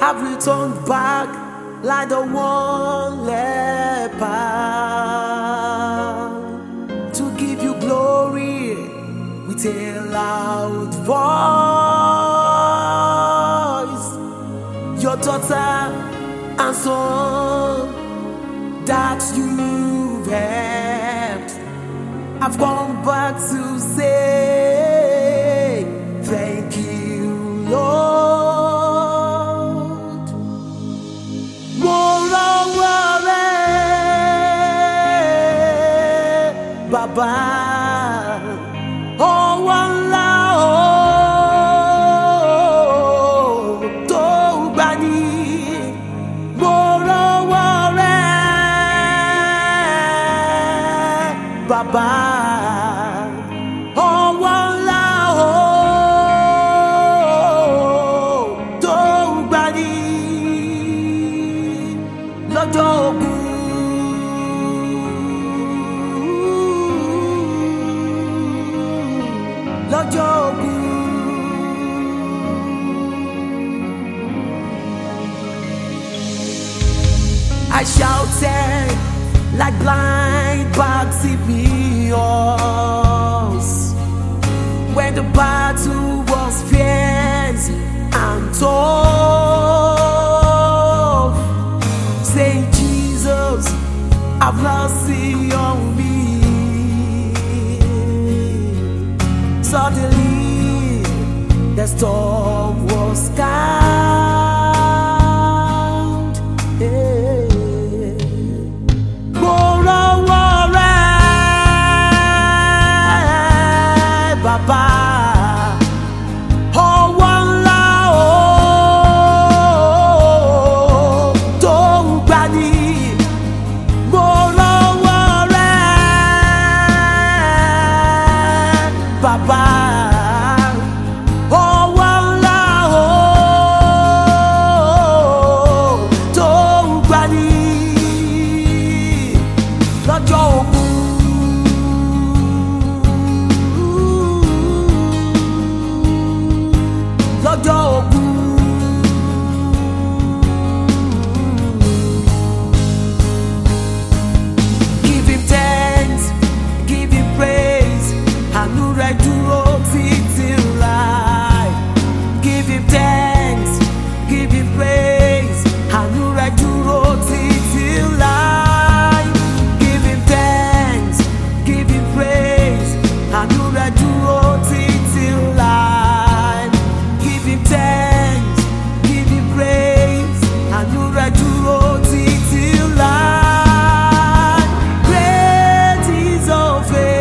I've returned back like the one leper to give you glory with a loud voice. Your daughter and son that you've helped, I've come back to say thank you, Lord. Moreover, Baba, oh one love, to bani. Moreover, Baba. I shouted like blind Bartimaeus when the battle was fierce and tough, saying, Jesus, have mercy on me. Suddenly, the storm was calmed. Hey. Baba, oh one love, don't bani. Baba, oh one love, don't bani. Lọ́jọ́ ogun, lọ́jọ́ ogun. Give him thanks, give him praise. Àánú rẹ̀ dúró títí láé. Give him thanks, give him praise. Àánú rẹ̀ dúró títí láé. Give him thanks, give him praise. Àánú rẹ̀ dúró títí láé. Give him thanks, give him praise. Àánú rẹ̀ dúró títí láé. Great is your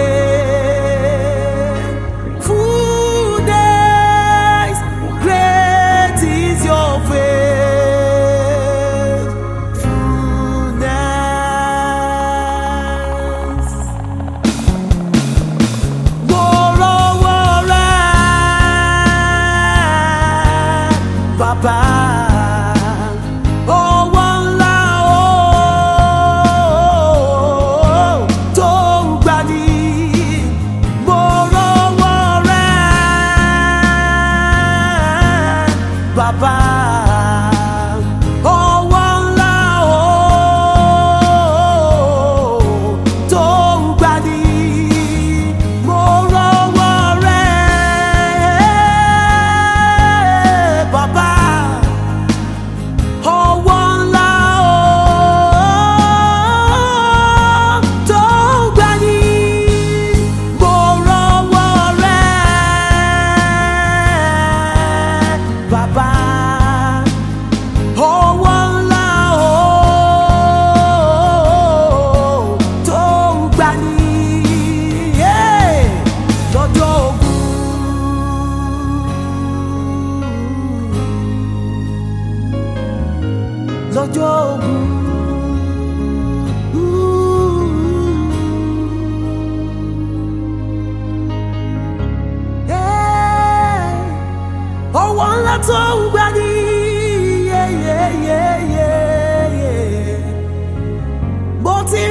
faithfulness. Great is your faithfulness. Moreover, Baba, oh one love, don't bani. Moreover, Baba, oh one love, don't bani. Moreover, Baba, oh one love, don't bani. Moreover, Baba, oh one love, don't bani. Yeah, lọ́jọ́ ogun, lọ́jọ́ ogun. Yeah, ọwọ́ ńlá tó ń gbani. Yeah, yeah, yeah, yeah, yeah. Mo ti